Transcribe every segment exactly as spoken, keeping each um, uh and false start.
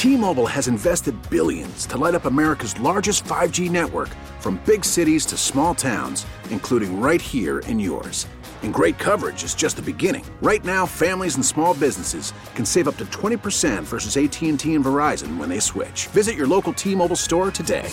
T-Mobile has invested billions to light up America's largest five G network, from big cities to small towns, including right here in yours. And great coverage is just the beginning. Right now, families and small businesses can save up to twenty percent versus A T and T and Verizon when they switch. Visit your local T-Mobile store today.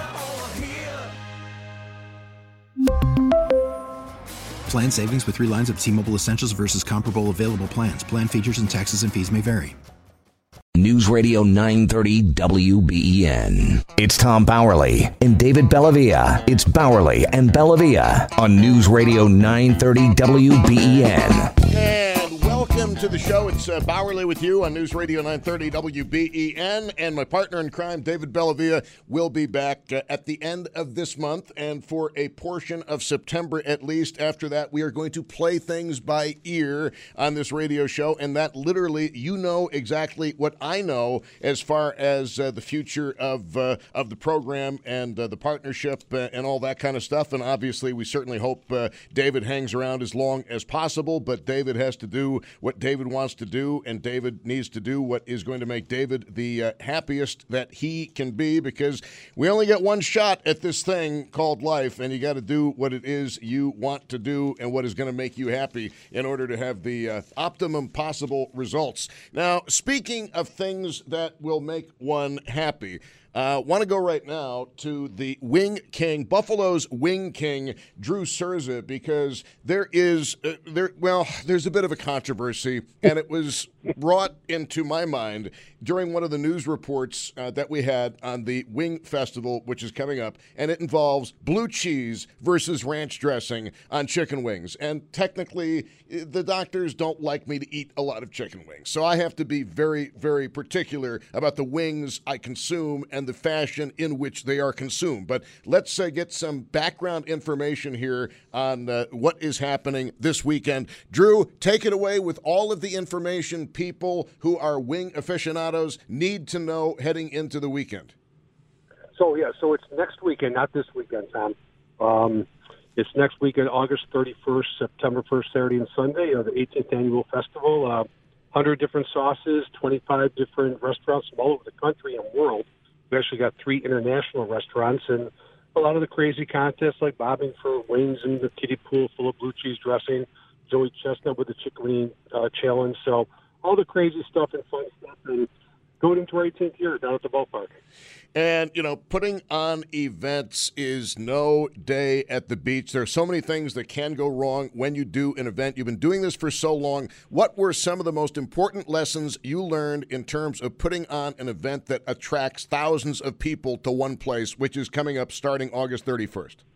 Plan savings with three lines of T-Mobile Essentials versus comparable available plans. Plan features and taxes and fees may vary. News Radio nine thirty W B E N. It's Tom Bowerly and David Bellavia. It's Bowerly and Bellavia on News Radio nine thirty W B E N. And welcome to the show. It's uh, Bowerly with you on News Radio nine thirty W B E N. And my partner in crime, David Bellavia, will be back uh, at the end of this month and for a portion of September at least. After that, we are going to play things by ear on this radio show. And that literally, you know exactly what I know as far as uh, the future of uh, of the program and uh, the partnership uh, and all that kind of stuff. And obviously, we certainly hope uh, David hangs around as long as possible. But David has to do what David wants to do, and David needs to do what is going to make David the uh, happiest that he can be, because we only get one shot at this thing called life, and you got to do what it is you want to do and what is going to make you happy in order to have the uh, optimum possible results. Now, speaking of things that will make one happy, I uh, want to go right now to the Wing King, Buffalo's Wing King, Drew Cerza, because there is, uh, there well, there's a bit of a controversy, and it was brought into my mind during one of the news reports uh, that we had on the Wing Festival, which is coming up, and it involves blue cheese versus ranch dressing on chicken wings. And technically, the doctors don't like me to eat a lot of chicken wings, so I have to be very, very particular about the wings I consume and the fashion in which they are consumed. But let's uh, get some background information here on uh, what is happening this weekend. Drew, take it away with all of the information people who are wing aficionados need to know heading into the weekend. So, yeah, so it's next weekend, not this weekend, Tom. Um, it's next weekend, August thirty-first, September first, Saturday and Sunday, uh, the eighteenth Annual Festival. Uh, one hundred different sauces, twenty-five different restaurants from all over the country and world. We actually got three international restaurants, and a lot of the crazy contests like bobbing for wings and the kiddie pool full of blue cheese dressing, Joey Chestnut with the chicken wing uh, challenge. So all the crazy stuff and fun stuff, and going into our eighteenth year down at the ballpark. And, you know, putting on events is no day at the beach. There are so many things that can go wrong when you do an event. You've been doing this for so long. What were some of the most important lessons you learned in terms of putting on an event that attracts thousands of people to one place, which is coming up starting August thirty-first?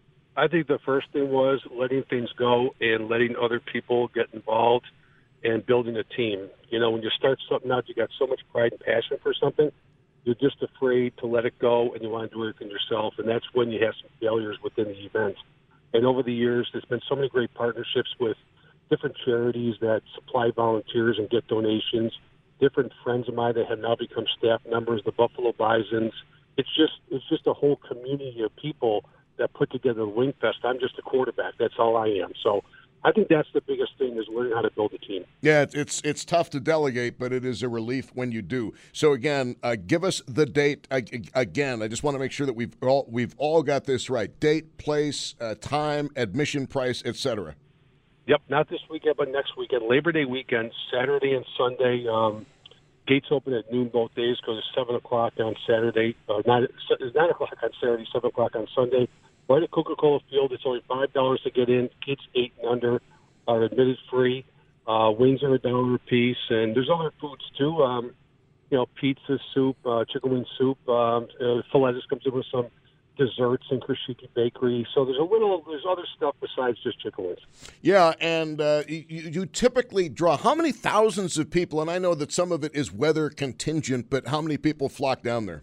I think the first thing was letting things go and letting other people get involved and building a team. You know, when you start something out, you got so much pride and passion for something. You're just afraid to let it go, and you want to do everything yourself, and that's when you have some failures within the event. And over the years, there's been so many great partnerships with different charities that supply volunteers and get donations, different friends of mine that have now become staff members, the Buffalo Bisons. It's just it's just a whole community of people that put together the Wing Fest. I'm just a quarterback. That's all I am. So I think that's the biggest thing, is learning how to build a team. Yeah, it's it's tough to delegate, but it is a relief when you do. So again, uh, give us the date uh, again. I just want to make sure that we've all we've all got this right: date, place, uh, time, admission price, et cetera. Yep, not this weekend, but next weekend, Labor Day weekend, Saturday and Sunday. Um, gates open at noon both days. Goes to seven o'clock on Saturday. Uh, nine, it's nine o'clock on Saturday, seven o'clock on Sunday. Right at Coca-Cola Field, it's only five dollars to get in. Kids eight and under are admitted free. Uh, wings are a dollar a piece, and there's other foods too. Um, you know, pizza, soup, uh, chicken wing soup. Um, uh, Filetis comes in with some desserts and Krishiki Bakery. So there's a little, there's other stuff besides just chicken wings. Yeah, and uh, you, you typically draw how many thousands of people? And I know that some of it is weather contingent, but how many people flock down there?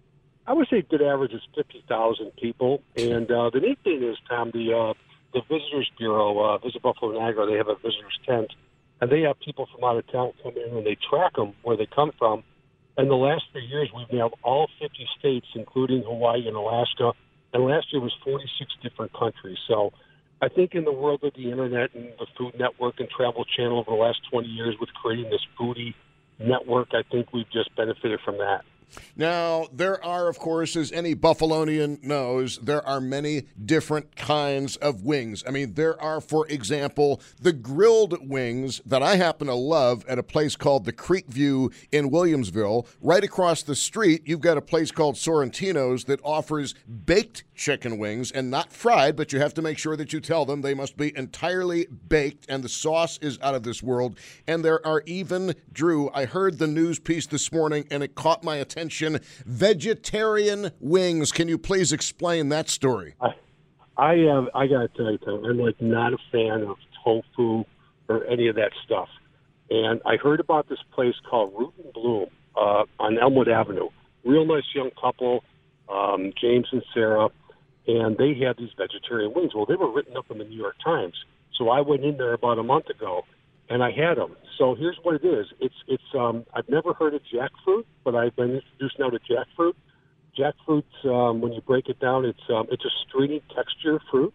I would say good average is fifty thousand people. And uh, the neat thing is, Tom, the uh, the Visitors Bureau, uh, Visit Buffalo Niagara, they have a visitors tent, and they have people from out of town come in and they track them where they come from. And the last three years, we've nailed all fifty states, including Hawaii and Alaska. And last year was forty-six different countries. So I think in the world of the Internet and the Food Network and Travel Channel over the last twenty years with creating this foodie network. I think we've just benefited from that. Now, there are, of course, as any Buffalonian knows, there are many different kinds of wings. I mean, there are, for example, the grilled wings that I happen to love at a place called the Creek View in Williamsville. Right across the street, you've got a place called Sorrentino's that offers baked chicken wings, and not fried, but you have to make sure that you tell them they must be entirely baked, and the sauce is out of this world. And there are even, Drew, I heard the news piece this morning, and it caught my attention, vegetarian wings. Can you please explain that story? I, I have, I got to tell you, Tom, I'm like not a fan of tofu or any of that stuff. And I heard about this place called Root and Bloom uh, on Elmwood Avenue. Real nice young couple, um, James and Sarah. And they had these vegetarian wings. Well, they were written up in the New York Times. So I went in there about a month ago, and I had them. So here's what it is. It's it's. Um, I've never heard of jackfruit, but I've been introduced now to jackfruit. Jackfruit's um, when you break it down, it's um, it's a stringy texture fruit.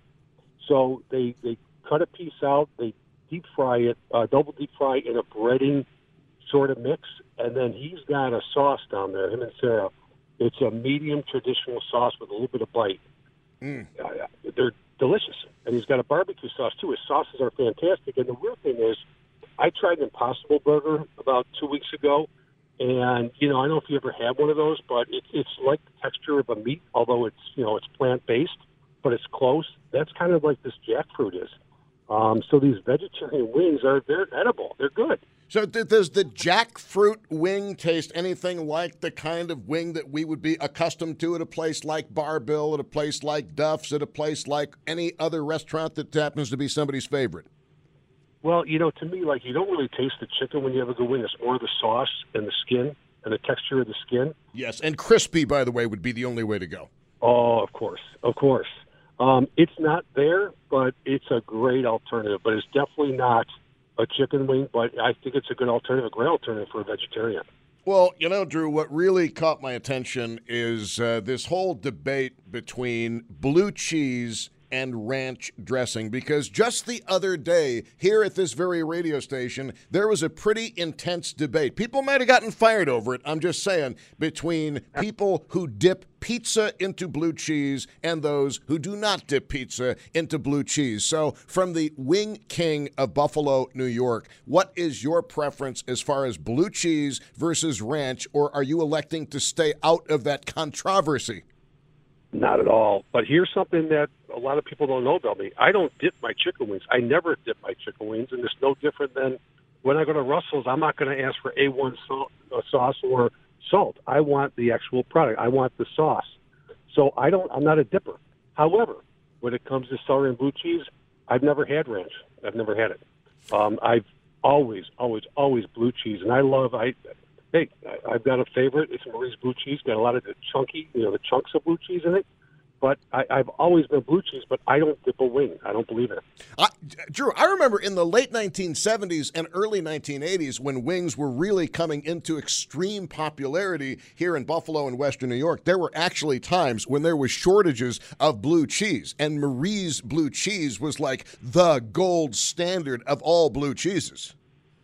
So they they cut a piece out, they deep fry it, uh, double deep fry in a breading sort of mix, and then he's got a sauce down there. Him and Sarah. It's a medium traditional sauce with a little bit of bite. Mm. Uh, they're delicious. And he's got a barbecue sauce, too. His sauces are fantastic. And the weird thing is, I tried an Impossible Burger about two weeks ago. And, you know, I don't know if you ever had one of those, but it, it's like the texture of a meat, although it's, you know, it's plant-based, but it's close. That's kind of like this jackfruit is. Um, so these vegetarian wings, are they're edible. They're good. So th- does the jackfruit wing taste anything like the kind of wing that we would be accustomed to at a place like Bar Bill, at a place like Duff's, at a place like any other restaurant that happens to be somebody's favorite? Well, you know, to me, like, you don't really taste the chicken when you have a good wing. It's more the sauce and the skin and the texture of the skin. Yes, and crispy, by the way, would be the only way to go. Oh, of course, of course. Um, it's not there, but it's a great alternative. But it's definitely not a chicken wing, but I think it's a good alternative, a great alternative for a vegetarian. Well, you know, Drew, what really caught my attention is uh, this whole debate between blue cheese and ranch dressing, because just the other day here at this very radio station, there was a pretty intense debate. People might have gotten fired over it, I'm just saying, between people who dip pizza into blue cheese and those who do not dip pizza into blue cheese. So from the Wing King of Buffalo, New York, what is your preference as far as blue cheese versus ranch, or are you electing to stay out of that controversy? Not at all. But here's something that a lot of people don't know about me. I don't dip my chicken wings. I never dip my chicken wings, and it's no different than when I go to Russell's. I'm not going to ask for A one salt, uh, sauce or salt. I want the actual product. I want the sauce. So I don't. I'm not a dipper. However, when it comes to celery and blue cheese, I've never had ranch. I've never had it. Um, I've always, always, always blue cheese, and I love. I hey, I've got a favorite. It's Marie's blue cheese. Got a lot of the chunky, you know, the chunks of blue cheese in it. But I, I've always been blue cheese, but I don't dip a wing. I don't believe in it. I, Drew, I remember in the late nineteen seventies and early nineteen eighties when wings were really coming into extreme popularity here in Buffalo and Western New York, there were actually times when there was shortages of blue cheese, and Marie's blue cheese was like the gold standard of all blue cheeses.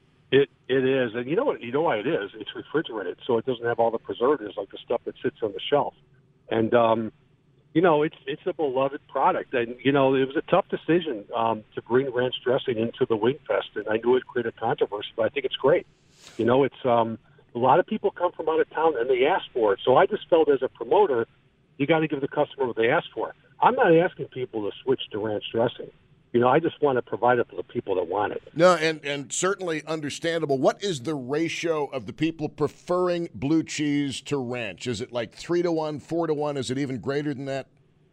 It It is. And you know what? You know why it is? It's refrigerated, so it doesn't have all the preservatives like the stuff that sits on the shelf. And, um, you know, it's it's a beloved product. And, you know, it was a tough decision um, to bring ranch dressing into the Wing Fest, and I knew it created controversy, but I think it's great. You know, it's um, a lot of people come from out of town, and they ask for it. So I just felt as a promoter, you got to give the customer what they ask for. I'm not asking people to switch to ranch dressing. You know, I just want to provide it for the people that want it. No, and, and certainly understandable. What is the ratio of the people preferring blue cheese to ranch? Is it like three to one, four to one? Is it even greater than that?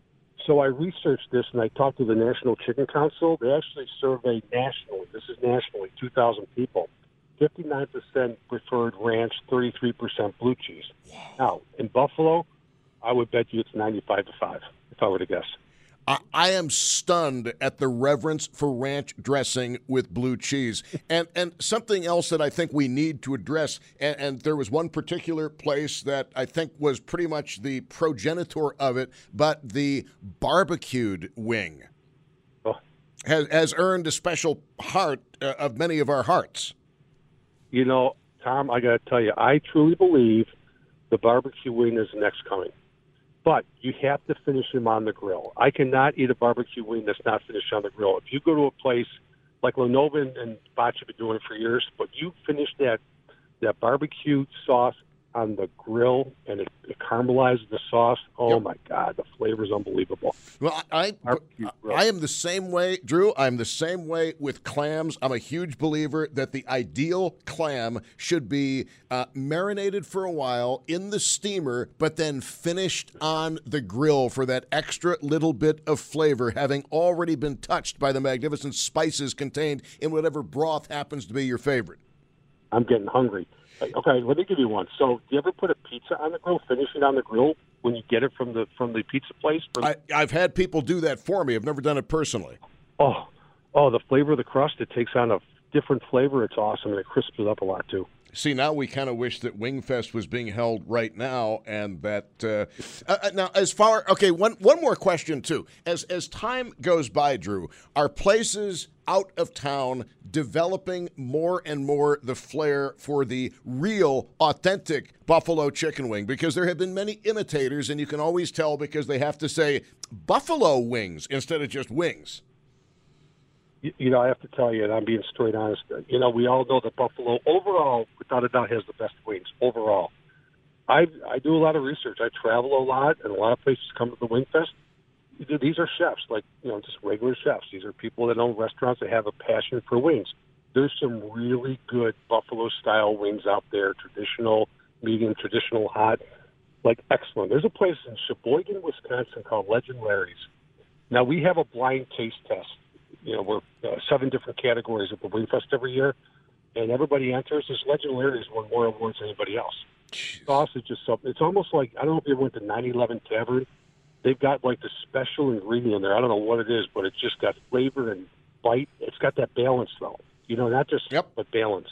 So I researched this, and I talked to the National Chicken Council. They actually surveyed nationally. This is nationally, two thousand people. fifty-nine percent preferred ranch, thirty-three percent blue cheese. Now, in Buffalo, I would bet you it's ninety-five to five, if I were to guess. I, I am stunned at the reverence for ranch dressing with blue cheese. And and something else that I think we need to address, and, and there was one particular place that I think was pretty much the progenitor of it, but the barbecued wing oh. has, has earned a special heart uh, of many of our hearts. You know, Tom, I got to tell you, I truly believe the barbecue wing is next coming. But you have to finish them on the grill. I cannot eat a barbecue wing that's not finished on the grill. If you go to a place like Lenovo and, and Botch have been doing it for years, but you finish that that barbecue sauce on the grill and it, it caramelizes the sauce. Oh, yep. My God, the flavor is unbelievable. Well, I I, I am the same way, Drew. I'm the same way with clams. I'm a huge believer that the ideal clam should be uh, marinated for a while in the steamer, but then finished on the grill for that extra little bit of flavor, having already been touched by the magnificent spices contained in whatever broth happens to be your favorite. I'm getting hungry. Okay, let me give you one. So, do you ever put a pizza on the grill, finish it on the grill when you get it from the from the pizza place? I, I've had people do that for me. I've never done it personally. Oh, oh, the flavor of the crust, it takes on a different flavor. It's awesome, and it crisps it up a lot, too. See, now we kind of wish that Wingfest was being held right now, and that uh, uh, now as far okay, one one more question too. As as time goes by, Drew, are places out of town developing more and more the flair for the real, authentic buffalo chicken wing? Because there have been many imitators, and you can always tell because they have to say buffalo wings instead of just wings. You know, I have to tell you, and I'm being straight honest, you know, we all know that Buffalo, overall, without a doubt, has the best wings, overall. I I do a lot of research. I travel a lot, and a lot of places come to the Wingfest. These are chefs, like, you know, just regular chefs. These are people that own restaurants that have a passion for wings. There's some really good Buffalo-style wings out there, traditional, medium, traditional, hot, like excellent. There's a place in Sheboygan, Wisconsin called Legend Larry's. Now, we have a blind taste test. You know, we're uh, seven different categories at the Wingfest every year, and everybody enters. This Legend Larry's won more awards than anybody else. Jeez. Sauce is just something. It's almost like, I don't know if you ever went to nine eleven Tavern. They've got like the special ingredient in there. I don't know what it is, but it's just got flavor and bite. It's got that balance, though. You know, not just yep. but balance.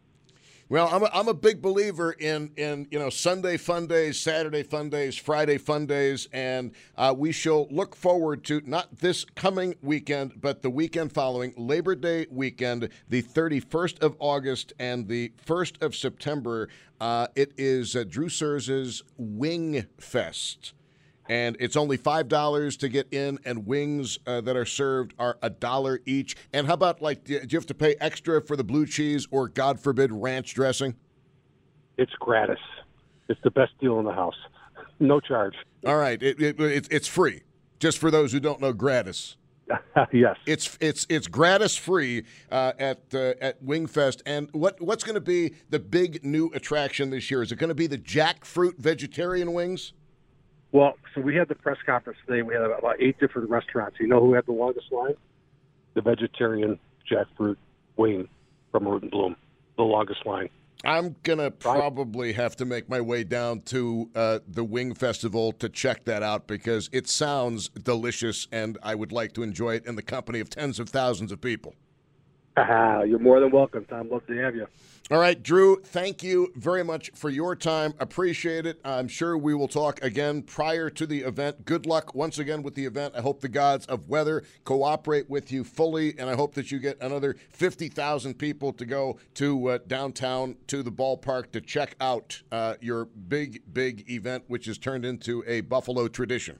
Well, I'm a, I'm a big believer in, in, you know, Sunday fun days, Saturday fun days, Friday fun days, and uh, we shall look forward to not this coming weekend, but the weekend following, Labor Day weekend, the thirty-first of August and the first of September. Uh, it is uh, Drew Cerza's Wing Fest. And it's only five dollars to get in, and wings uh, that are served are a dollar each. And how about, like, do you have to pay extra for the blue cheese or, God forbid, ranch dressing? It's gratis. It's the best deal in the house. No charge. All right. It, it, it, it's free, just for those who don't know gratis. Yes. It's it's it's gratis free uh, at uh, at Wingfest. And what what's going to be the big new attraction this year? Is it going to be the jackfruit vegetarian wings? Well, so we had the press conference today. We had about eight different restaurants. You know who had the longest line? The vegetarian jackfruit wing from Root and Bloom. The longest line. I'm going to probably have to make my way down to uh, the Wing Festival to check that out because it sounds delicious, and I would like to enjoy it in the company of tens of thousands of people. Ah, you're more than welcome, Tom. Love to have you. All right, Drew, thank you very much for your time. Appreciate it. I'm sure we will talk again prior to the event. Good luck once again with the event. I hope the gods of weather cooperate with you fully, and I hope that you get another fifty thousand people to go to uh, downtown to the ballpark to check out uh, your big, big event, which has turned into a Buffalo tradition.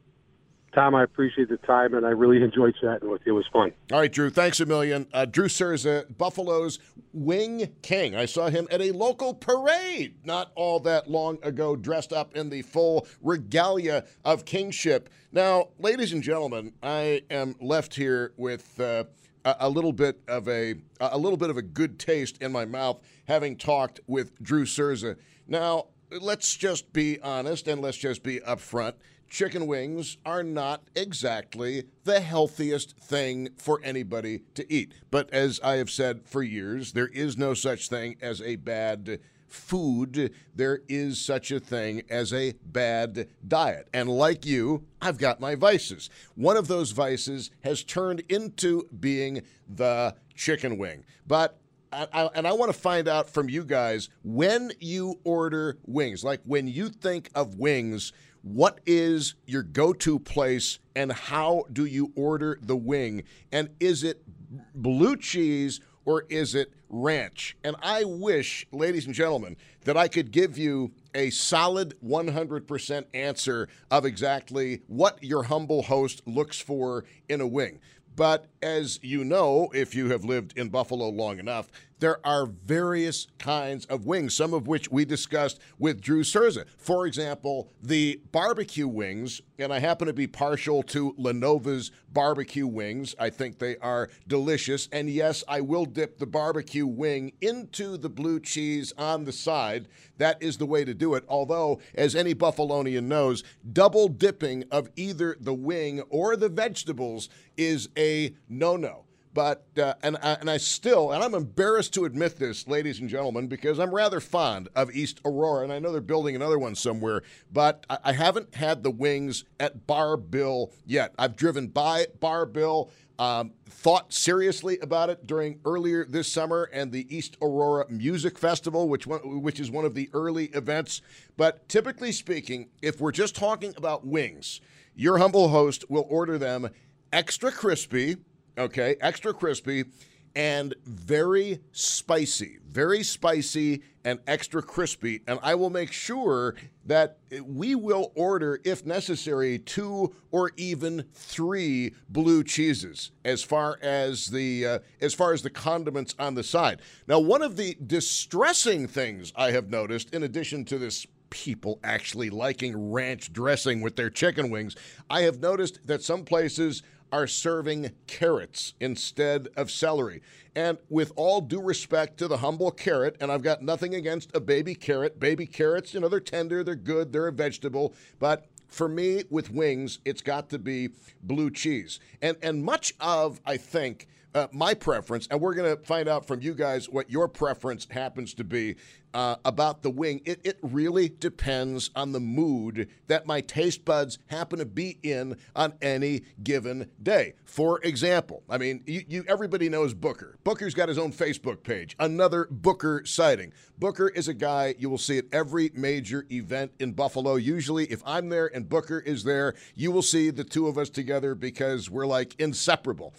Tom, I appreciate the time, and I really enjoyed chatting with you. It was fun. All right, Drew, thanks a million. Uh, Drew Cerza, Buffalo's Wing King. I saw him at a local parade not all that long ago, dressed up in the full regalia of kingship. Now, ladies and gentlemen, I am left here with uh, a, a little bit of a a little bit of a good taste in my mouth, having talked with Drew Cerza. Now, let's just be honest and let's just be upfront. Chicken wings are not exactly the healthiest thing for anybody to eat. But as I have said for years, there is no such thing as a bad food. There is such a thing as a bad diet. And like you, I've got my vices. One of those vices has turned into being the chicken wing. But I, I, and I want to find out from you guys, when you order wings, like when you think of wings, what is your go-to place and how do you order the wing? And is it blue cheese or is it ranch? And I wish, ladies and gentlemen, that I could give you a solid one hundred percent answer of exactly what your humble host looks for in a wing. But as you know, if you have lived in Buffalo long enough, there are various kinds of wings, some of which we discussed with Drew Cerza. For example, the barbecue wings, and I happen to be partial to Lenova's barbecue wings. I think they are delicious. And yes, I will dip the barbecue wing into the blue cheese on the side. That is the way to do it. Although, as any Buffalonian knows, double dipping of either the wing or the vegetables is a no-no. But, uh, and, I, and I still, and I'm embarrassed to admit this, ladies and gentlemen, because I'm rather fond of East Aurora, and I know they're building another one somewhere, but I, I haven't had the wings at Bar Bill yet. I've driven by Bar Bill, um, thought seriously about it during earlier this summer and the East Aurora Music Festival, which one, which is one of the early events. But typically speaking, if we're just talking about wings, your humble host will order them extra crispy, okay, extra crispy, and very spicy, very spicy and extra crispy. And I will make sure that we will order, if necessary, two or even three blue cheeses as far as the uh, as far as the condiments on the side. Now, one of the distressing things I have noticed, in addition to this people actually liking ranch dressing with their chicken wings, I have noticed that some places are serving carrots instead of celery. And with all due respect to the humble carrot, and I've got nothing against a baby carrot. Baby carrots, you know, they're tender, they're good, they're a vegetable. But for me, with wings, it's got to be blue cheese. And and much of, I think, uh, my preference, and we're going to find out from you guys what your preference happens to be uh, about the wing. It, it really depends on the mood that my taste buds happen to be in on any given day. For example, I mean, you, you everybody knows Booker. Booker's got his own Facebook page, another Booker sighting. Booker is a guy you will see at every major event in Buffalo. Usually, if I'm there and Booker is there, you will see the two of us together because we're like inseparable.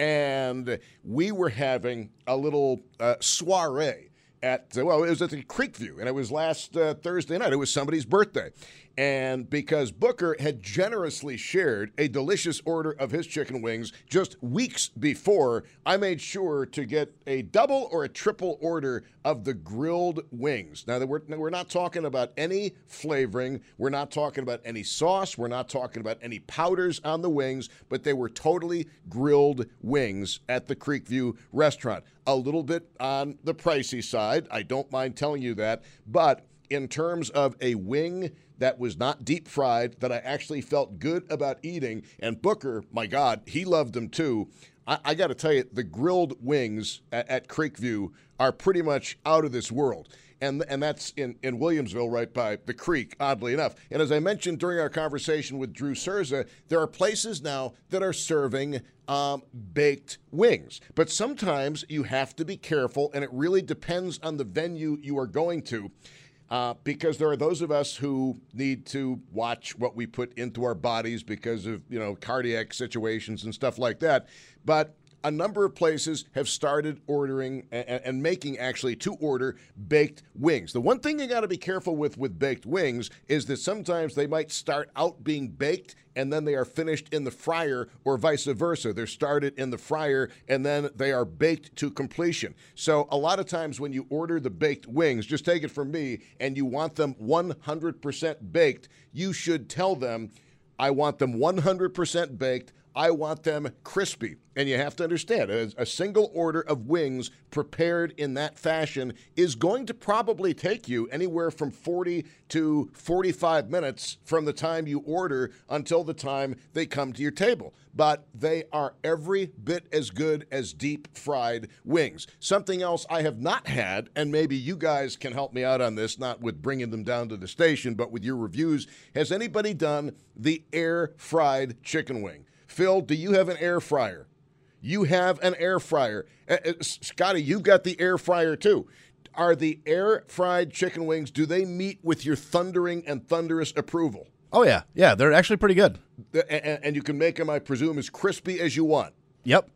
And we were having a little uh, soiree at, well, it was at the Creekview, and it was last uh, Thursday night. It was somebody's birthday. And because Booker had generously shared a delicious order of his chicken wings just weeks before, I made sure to get a double or a triple order of the grilled wings. Now, we're, we're not talking about any flavoring. We're not talking about any sauce. We're not talking about any powders on the wings, but they were totally grilled wings at the Creekview restaurant. A little bit on the pricey side. I don't mind telling you that. But in terms of a wing that was not deep fried, that I actually felt good about eating, and Booker, my God, he loved them too. I, I got to tell you, the grilled wings at, at Creekview are pretty much out of this world. And and that's in, in Williamsville, right by the creek, oddly enough. And as I mentioned during our conversation with Drew Cerza, there are places now that are serving um, baked wings. But sometimes you have to be careful, and it really depends on the venue you are going to. Uh, because there are those of us who need to watch what we put into our bodies because of, you know, cardiac situations and stuff like that. But a number of places have started ordering and, and making actually to order baked wings. The one thing you got to be careful with with baked wings is that sometimes they might start out being baked and then they are finished in the fryer, or vice versa. They're started in the fryer and then they are baked to completion. So a lot of times when you order the baked wings, just take it from me, and you want them one hundred percent baked, you should tell them, I want them one hundred percent baked. I want them crispy. And you have to understand, a, a single order of wings prepared in that fashion is going to probably take you anywhere from forty to forty-five minutes from the time you order until the time they come to your table. But they are every bit as good as deep-fried wings. Something else I have not had, and maybe you guys can help me out on this, not with bringing them down to the station, but with your reviews. Has anybody done the air-fried chicken wing? Phil, do you have an air fryer? You have an air fryer. Uh, uh, Scotty, you've got the air fryer too. Are the air-fried chicken wings, do they meet with your thundering and thunderous approval? Oh, yeah. Yeah, they're actually pretty good. The, and, and you can make them, I presume, as crispy as you want. Yep.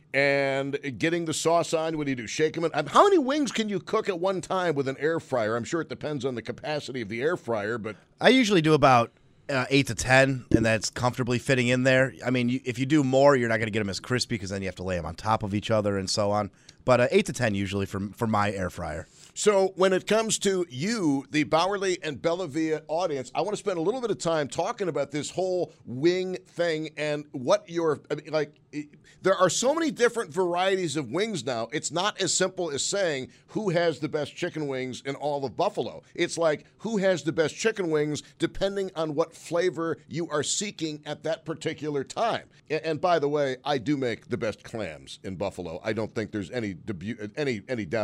and getting the sauce on. What do you do? Shake them? In? How many wings can you cook at one time with an air fryer? I'm sure it depends on the capacity of the air fryer, but I usually do about uh, eight to ten, and that's comfortably fitting in there. I mean, you, if you do more, you're not going to get them as crispy because then you have to lay them on top of each other and so on. But uh, eight to ten usually for for my air fryer. So when it comes to you, the Bauerle and Bellavia audience, I want to spend a little bit of time talking about this whole wing thing and what your I mean, like. There are so many different varieties of wings now. It's not as simple as saying who has the best chicken wings in all of Buffalo. It's like who has the best chicken wings depending on what flavor you are seeking at that particular time. And, and by the way, I do make the best clams in Buffalo. I don't think there's any debu- any any doubt.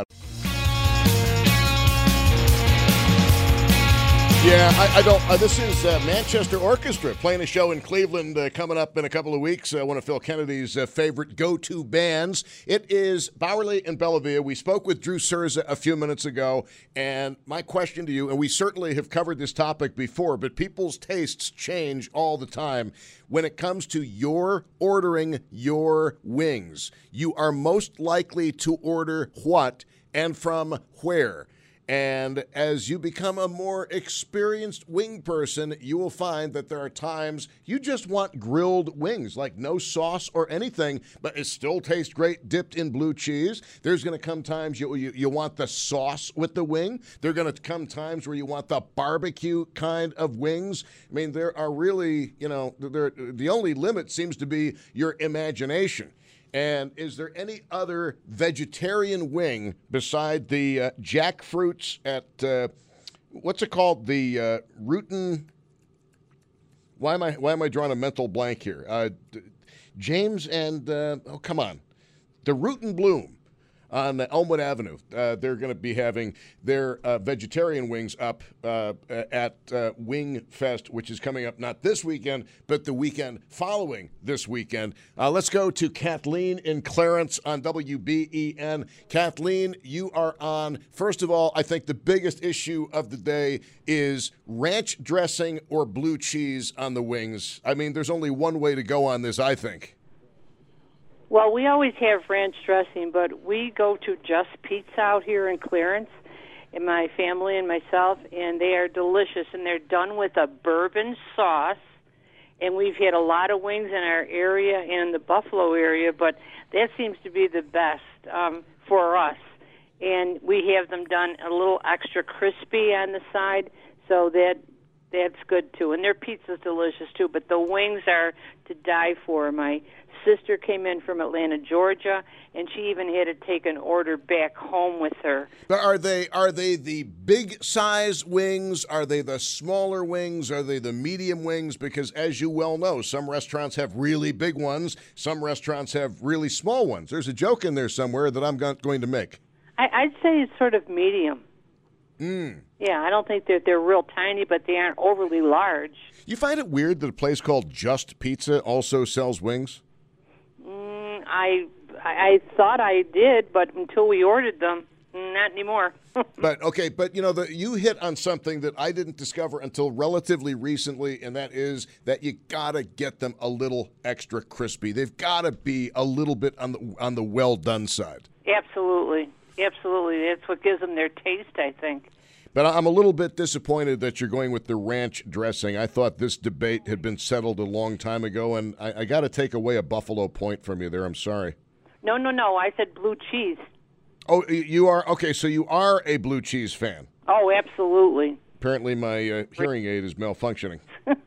Yeah, I, I don't. Uh, this is uh, Manchester Orchestra playing a show in Cleveland uh, coming up in a couple of weeks. Uh, one of Phil Kennedy's uh, favorite go-to bands. It is Bauerle and Bellavia. We spoke with Drew Cerza a few minutes ago, and my question to you, and we certainly have covered this topic before, but people's tastes change all the time. When it comes to your ordering your wings, you are most likely to order what and from where? And as you become a more experienced wing person, you will find that there are times you just want grilled wings, like no sauce or anything, but it still tastes great dipped in blue cheese. There's going to come times you, you, you want the sauce with the wing. There are going to come times where you want the barbecue kind of wings. I mean, there are really, you know, the only limit seems to be your imagination. And is there any other vegetarian wing beside the uh, jackfruits at, uh, what's it called, the uh, Rootin', why am I why am I drawing a mental blank here? Uh, James and, uh, oh, come on, the Root and Bloom on Elmwood Avenue. Uh, they're going to be having their uh, vegetarian wings up uh, at uh, Wing Fest, which is coming up not this weekend, but the weekend following this weekend. Uh, let's go to Kathleen in Clarence on W B E N. Kathleen, you are on. First of all, I think the biggest issue of the day is ranch dressing or blue cheese on the wings. I mean, there's only one way to go on this, I think. Well, we always have ranch dressing, but we go to Just Pizza out here in Clarence, and my family and myself, and they are delicious, and they're done with a bourbon sauce. And we've had a lot of wings in our area and in the Buffalo area, but that seems to be the best um, for us. And we have them done a little extra crispy on the side, so that that's good too. And their pizza's delicious too, but the wings are to die for. My sister came in from Atlanta, Georgia, and she even had to take an order back home with her. But are they are they the big size wings? Are they the smaller wings? Are they the medium wings? Because as you well know, some restaurants have really big ones. Some restaurants have really small ones. There's a joke in there somewhere that I'm going to make. I, I'd say it's sort of medium. Mm. Yeah, I don't think that they're real tiny, but they aren't overly large. You find it weird that a place called Just Pizza also sells wings? Mm, I I thought I did, but until we ordered them, not anymore. But, okay, but, you know, the, you hit on something that I didn't discover until relatively recently, and that is that you got to get them a little extra crispy. They've got to be a little bit on the on the well-done side. Absolutely. Absolutely. That's what gives them their taste, I think. But I'm a little bit disappointed that you're going with the ranch dressing. I thought this debate had been settled a long time ago, and I, I got to take away a Buffalo point from you there. I'm sorry. No, no, no. I said blue cheese. Oh, you are? Okay, so you are a blue cheese fan. Oh, absolutely. Apparently my uh, hearing aid is malfunctioning.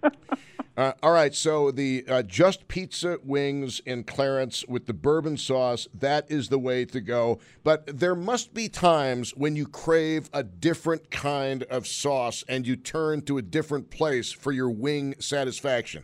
Uh, all right, so the uh, Just Pizza wings in Clarence with the bourbon sauce, that is the way to go. But there must be times when you crave a different kind of sauce and you turn to a different place for your wing satisfaction.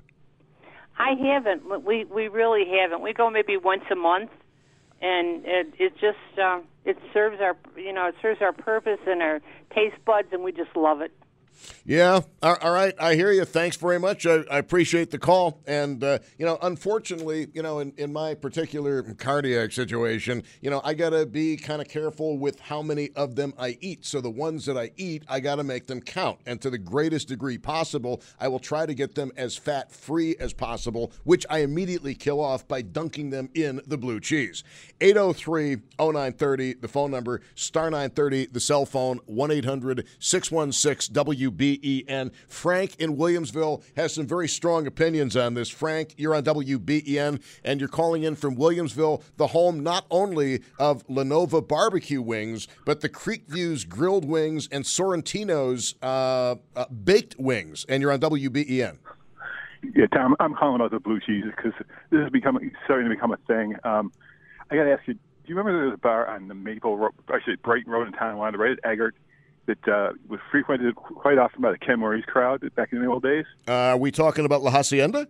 I haven't. We we really haven't. We go maybe once a month, and it, it just uh, it serves our you know it serves our purpose and our taste buds, and we just love it. Yeah. All right. I hear you. Thanks very much. I, I appreciate the call. And, uh, you know, unfortunately, you know, in, in my particular cardiac situation, you know, I got to be kind of careful with how many of them I eat. So the ones that I eat, I got to make them count. And to the greatest degree possible, I will try to get them as fat-free as possible, which I immediately kill off by dunking them in the blue cheese. eight oh three oh nine thirty, the phone number, star nine thirty, the cell phone, one eight hundred six one six W B E N. Frank in Williamsville has some very strong opinions on this. Frank, you're on W B E N, and you're calling in from Williamsville, the home not only of Lenova barbecue wings, but the Creekview's grilled wings and Sorrentino's uh, uh, baked wings. And you're on W B E N. Yeah, Tom, I'm calling about the blue cheese because this is becoming starting to become a thing. Um, I got to ask you, do you remember there was a bar on the Maple Road, actually Brighton Road in Tonawanda, right at Eggert, that uh, was frequented quite often by the Ken Maurice crowd back in the old days? Uh, are we talking about La Hacienda?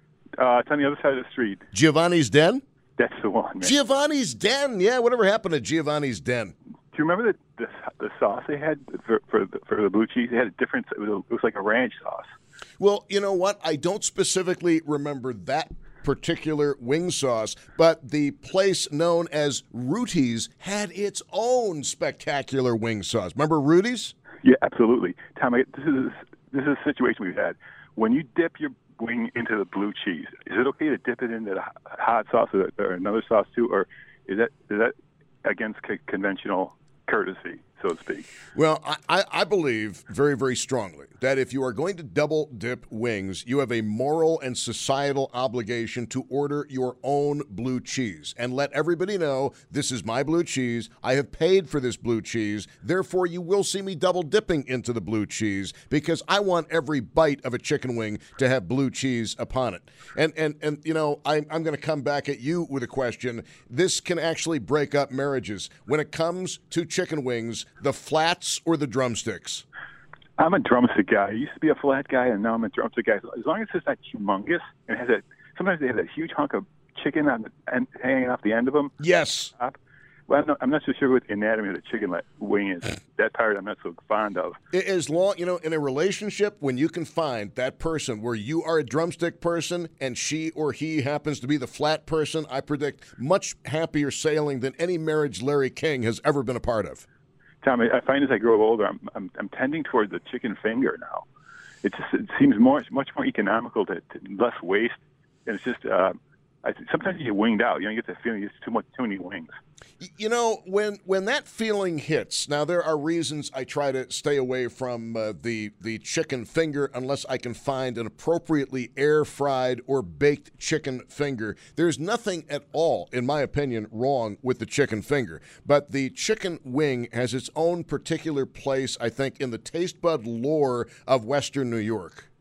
Uh, it's on the other side of the street. Giovanni's Den? That's the one, man. Giovanni's Den, yeah. Whatever happened to Giovanni's Den? Do you remember the the, the sauce they had for for the, for the blue cheese? They had a different. It was, it was like a ranch sauce. Well, you know what? I don't specifically remember that particular wing sauce, but the place known as Rudy's had its own spectacular wing sauce. Remember Rudy's? Yeah, absolutely. Tom, I, this is this is a situation we've had. When you dip your wing into the blue cheese, is it okay to dip it into the hot sauce or, or another sauce too, or is that is that against c- conventional courtesy, so to speak? Well, I, I believe very, very strongly that if you are going to double dip wings, you have a moral and societal obligation to order your own blue cheese and let everybody know this is my blue cheese. I have paid for this blue cheese. Therefore, you will see me double dipping into the blue cheese because I want every bite of a chicken wing to have blue cheese upon it. And, and, and you know, I'm, I'm going to come back at you with a question. This can actually break up marriages. When it comes to chicken wings, the flats or the drumsticks? I'm a drumstick guy. I used to be a flat guy, and now I'm a drumstick guy. As long as it's not humongous and has a, sometimes they have that huge hunk of chicken on the end, hanging off the end of them. Yes. Top. Well, I'm not, I'm not so sure what the anatomy of the chicken wing is. That part I'm not so fond of. As long, you know, in a relationship, when you can find that person where you are a drumstick person and she or he happens to be the flat person, I predict much happier sailing than any marriage Larry King has ever been a part of. Tom, I find as I grow older, I'm I'm, I'm tending toward the chicken finger now. It just it seems more much more economical, to, to less waste, and it's just uh, I, sometimes you get winged out. You know, you get the feeling it's too much too many wings. You know, when when that feeling hits, now there are reasons I try to stay away from uh, the the chicken finger unless I can find an appropriately air-fried or baked chicken finger. There's nothing at all, in my opinion, wrong with the chicken finger. But the chicken wing has its own particular place, I think, in the taste bud lore of Western New York.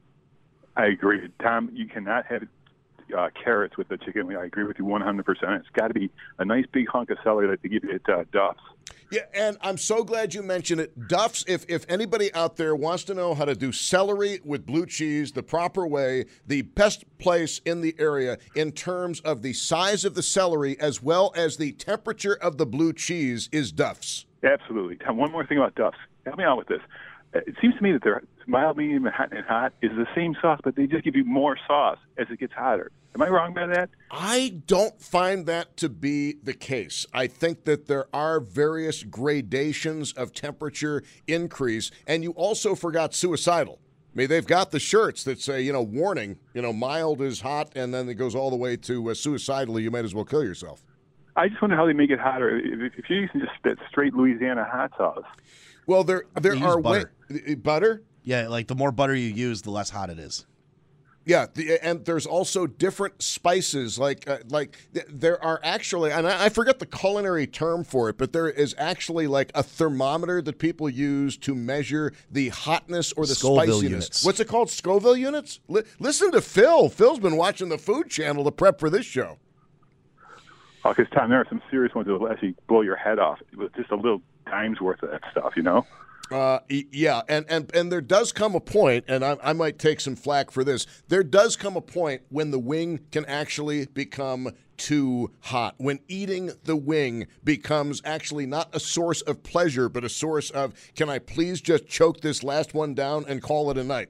I agree. Tom, you cannot have Uh, carrots with the chicken wing. I agree with you one hundred percent. It's got to be a nice big hunk of celery like they give you at uh, Duff's. Yeah, and I'm so glad you mentioned it. Duff's, if, if anybody out there wants to know how to do celery with blue cheese the proper way, the best place in the area in terms of the size of the celery as well as the temperature of the blue cheese is Duff's. Absolutely. Tom, one more thing about Duff's. Help me out with this. It seems to me that their mild, medium, and hot, and hot is the same sauce, but they just give you more sauce as it gets hotter. Am I wrong by that? I don't find that to be the case. I think that there are various gradations of temperature increase, and you also forgot suicidal. I mean, they've got the shirts that say, you know, warning, you know, mild is hot, and then it goes all the way to uh, suicidally, you might as well kill yourself. I just wonder how they make it hotter. If, if you're using just that straight Louisiana hot sauce. Well, there there They use are butter. Wa- butter. Yeah, like the more butter you use, the less hot it is. Yeah, the, and there's also different spices. Like uh, like th- there are actually, and I, I forget the culinary term for it, but there is actually like a thermometer that people use to measure the hotness or the Scoville spiciness. units. What's it called? Scoville units. Li- listen to Phil. Phil's been watching the Food Channel to prep for this show. Oh, because, Tom, there are some serious ones that will actually blow your head off with just a little dime's worth of that stuff, you know? Uh, yeah, and, and, and there does come a point, and I, I might take some flack for this, there does come a point when the wing can actually become too hot, when eating the wing becomes actually not a source of pleasure, but a source of, can I please just choke this last one down and call it a night?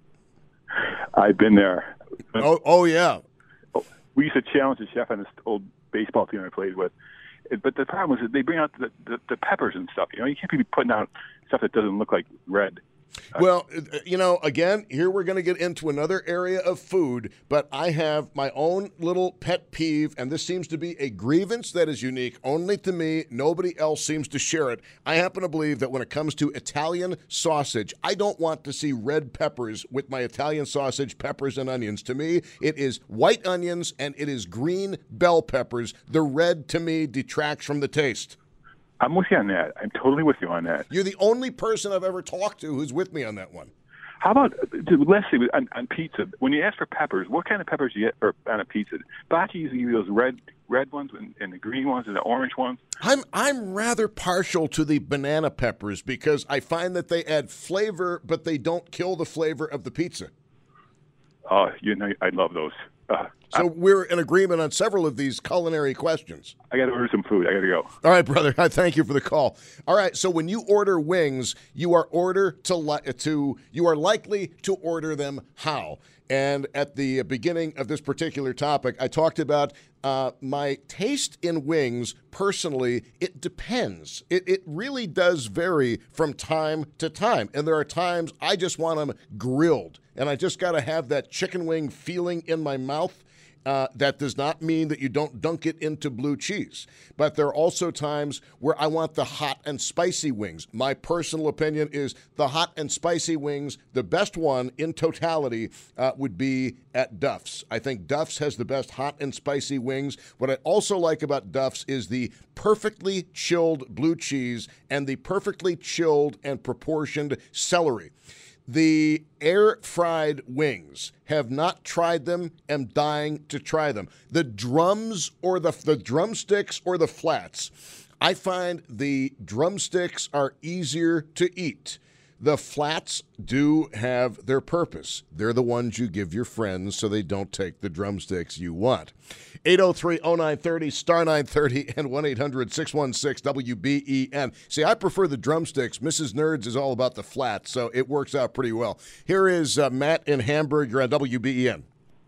I've been there. Oh, oh yeah. We used to challenge the chef on this old baseball team I played with. But the problem is that they bring out the, the, the peppers and stuff. You know, you can't be putting out stuff that doesn't look like red. Well, you know, again, here we're going to get into another area of food, but I have my own little pet peeve, and this seems to be a grievance that is unique only to me. Nobody else seems to share it. I happen to believe that when it comes to Italian sausage, I don't want to see red peppers with my Italian sausage, peppers and onions. To me, it is white onions and it is green bell peppers. The red, to me, detracts from the taste. I'm with you on that. I'm totally with you on that. You're the only person I've ever talked to who's with me on that one. How about, Leslie, on, on pizza, when you ask for peppers, what kind of peppers do you get for, on a pizza? Bocce usually give you those red red ones and, and the green ones and the orange ones. I'm I'm rather partial to the banana peppers because I find that they add flavor, but they don't kill the flavor of the pizza. Oh, you know, I love those. Uh, so we're in agreement on several of these culinary questions. I got to order some food. I got to go. All right, brother. I thank you for the call. All right. So when you order wings, you are order to li- to you are likely to order them how? And at the beginning of this particular topic, I talked about uh, my taste in wings. Personally, it depends. It it really does vary from time to time. And there are times I just want them grilled. And I just got to have that chicken wing feeling in my mouth. Uh, that does not mean that you don't dunk it into blue cheese. But there are also times where I want the hot and spicy wings. My personal opinion is the hot and spicy wings, the best one in totality uh, would be at Duff's. I think Duff's has the best hot and spicy wings. What I also like about Duff's is the perfectly chilled blue cheese and the perfectly chilled and proportioned celery. The air-fried wings, have not tried them, am dying to try them. The drums or the, the drumsticks or the flats, I find the drumsticks are easier to eat. The flats do have their purpose. They're the ones you give your friends so they don't take the drumsticks you want. eight oh three oh nine thirty, star nine thirty, and one eight hundred six one six W B E N. See, I prefer the drumsticks. Missus Nerds is all about the flats, so it works out pretty well. Here is uh, Matt in Hamburg. You're on W B E N.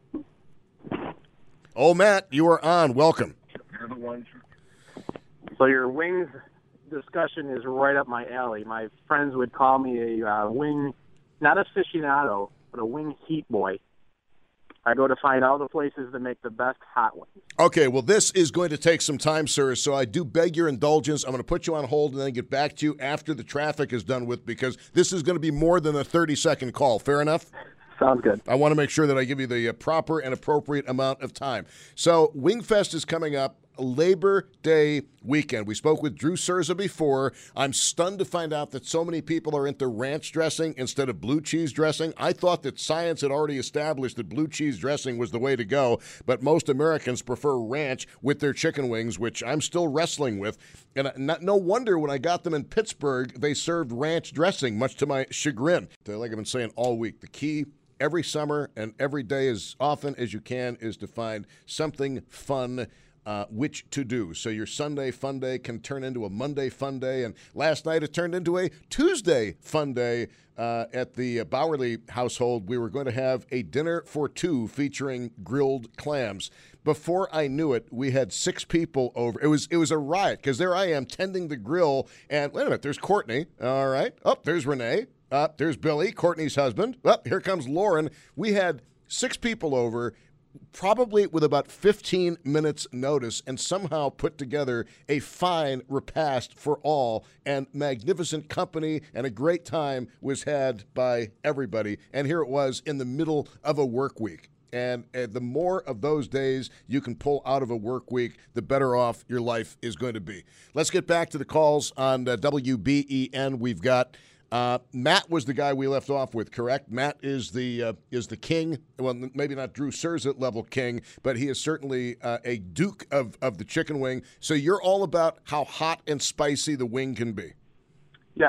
Oh, Matt, you are on. Welcome. You're the ones. So your wings discussion is right up my alley. My friends would call me a uh, wing, not aficionado, but a wing heat boy. I go to find all the places that make the best hot wings. Okay, well, this is going to take some time, sir, so I do beg your indulgence. I'm going to put you on hold and then get back to you after the traffic is done with, because this is going to be more than a thirty-second call. Fair enough? Sounds good. I want to make sure that I give you the uh, proper and appropriate amount of time. So Wingfest is coming up. Labor Day weekend. We spoke with Drew Cerza before. I'm stunned to find out that so many people are into ranch dressing instead of blue cheese dressing. I thought that science had already established that blue cheese dressing was the way to go, but most Americans prefer ranch with their chicken wings, which I'm still wrestling with. And not, no wonder when I got them in Pittsburgh, they served ranch dressing, much to my chagrin. Like I've been saying all week, the key every summer and every day as often as you can is to find something fun Uh, which to do. So your Sunday fun day can turn into a Monday fun day. And last night it turned into a Tuesday fun day uh, at the uh, Bowerly household. We were going to have a dinner for two featuring grilled clams. Before I knew it, we had six people over. It was it was a riot because there I am tending the grill. And wait a minute, there's Courtney. All right. Oh, there's Renee. Uh, there's Billy, Courtney's husband. Oh, here comes Lauren. We had six people over, probably with about fifteen minutes notice, and somehow put together a fine repast for all, and magnificent company and a great time was had by everybody. And here it was in the middle of a work week. And uh, the more of those days you can pull out of a work week, the better off your life is going to be. Let's get back to the calls on uh, W B E N. We've got Uh, Matt was the guy we left off with, correct? Matt is the uh, is the king. Well, maybe not Drew Cerza level king, but he is certainly uh, a duke of, of the chicken wing. So you're all about how hot and spicy the wing can be. Yes,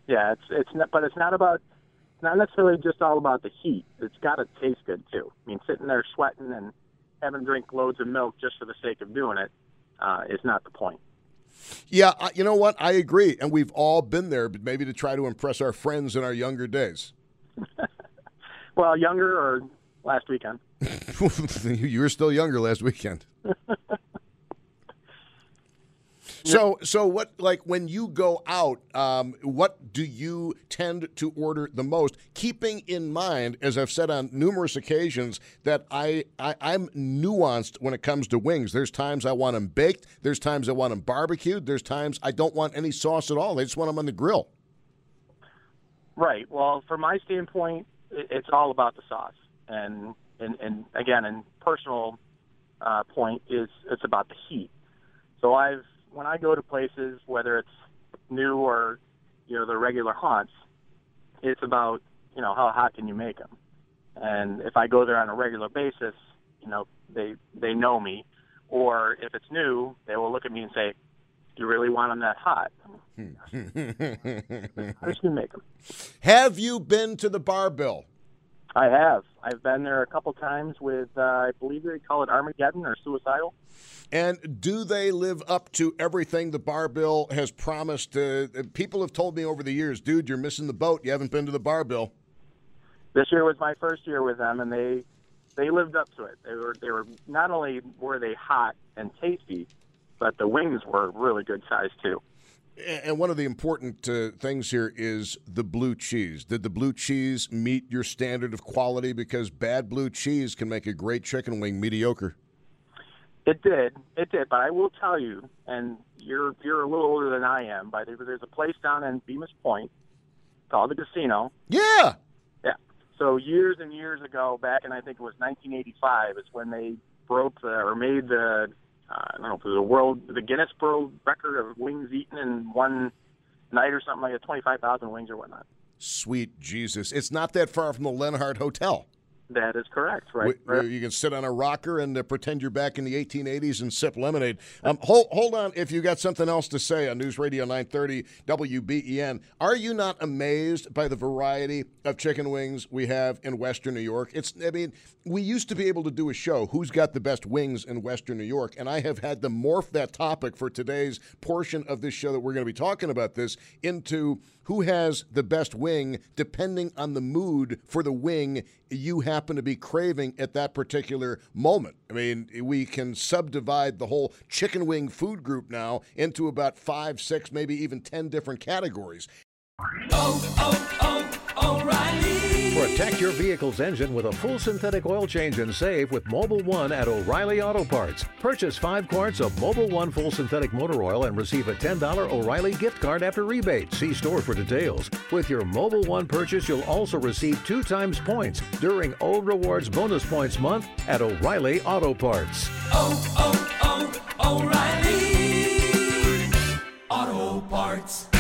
Yeah, it's it's not, but it's not about it's not necessarily just all about the heat. It's got to taste good too. I mean, sitting there sweating and having to drink loads of milk just for the sake of doing it uh, is not the point. Yeah, uh, you know what? I agree, and we've all been there, but maybe to try to impress our friends in our younger days. Well, younger or last weekend. You were still younger last weekend. So, so what? Like when you go out, um, what do you tend to order the most? Keeping in mind, as I've said on numerous occasions, that I, I I'm nuanced when it comes to wings. There's times I want them baked. There's times I want them barbecued. There's times I don't want any sauce at all. I just want them on the grill. Right. Well, from my standpoint, it's all about the sauce, and and, and again, in personal uh, point is it's about the heat. So I've when I go to places, whether it's new or, you know, the regular haunts, it's about, you know, how hot can you make them? And if I go there on a regular basis, you know, they they know me. Or if it's new, they will look at me and say, do you really want them that hot? How does you make them? Have you been to the Bar Bill? I have. I've been there a couple times with, uh, I believe they call it Armageddon or Suicidal. And do they live up to everything the Bar Bill has promised? Uh, people have told me over the years, dude, you're missing the boat. You haven't been to the Bar Bill. This year was my first year with them, and they they lived up to it. They were they were not only were they hot and tasty, but the wings were really good size too. And one of the important uh, things here is the blue cheese. Did the blue cheese meet your standard of quality? Because bad blue cheese can make a great chicken wing mediocre. It did. It did. But I will tell you, and you're you're a little older than I am, but there's a place down in Bemis Point called the Casino. Yeah. Yeah. So years and years ago, back in I think it was nineteen eighty-five, is when they broke the, or made the, uh, I don't know if it was the world, the Guinness World Record of wings eaten in one night or something like that, twenty-five thousand wings or whatnot. Sweet Jesus. It's not that far from the Lenhart Hotel. That is correct, right? Where you can sit on a rocker and uh, pretend you're back in the eighteen eighties and sip lemonade. Um, hold, hold on, if you got something else to say on News Radio nine thirty W B E N. Are you not amazed by the variety of chicken wings we have in Western New York? It's, I mean, we used to be able to do a show, who's got the best wings in Western New York, and I have had to morph that topic for today's portion of this show that we're going to be talking about this into who has the best wing depending on the mood for the wing you happen to be craving at that particular moment. I mean, we can subdivide the whole chicken wing food group now into about five, six, maybe even ten different categories. Oh, oh, oh, O'Reilly. Protect your vehicle's engine with a full synthetic oil change and save with Mobil one at O'Reilly Auto Parts. Purchase five quarts of Mobil one full synthetic motor oil and receive a ten dollars O'Reilly gift card after rebate. See store for details. With your Mobil one purchase, you'll also receive two times points during O Rewards Bonus Points Month at O'Reilly Auto Parts. Oh, oh, oh, O'Reilly Auto Parts.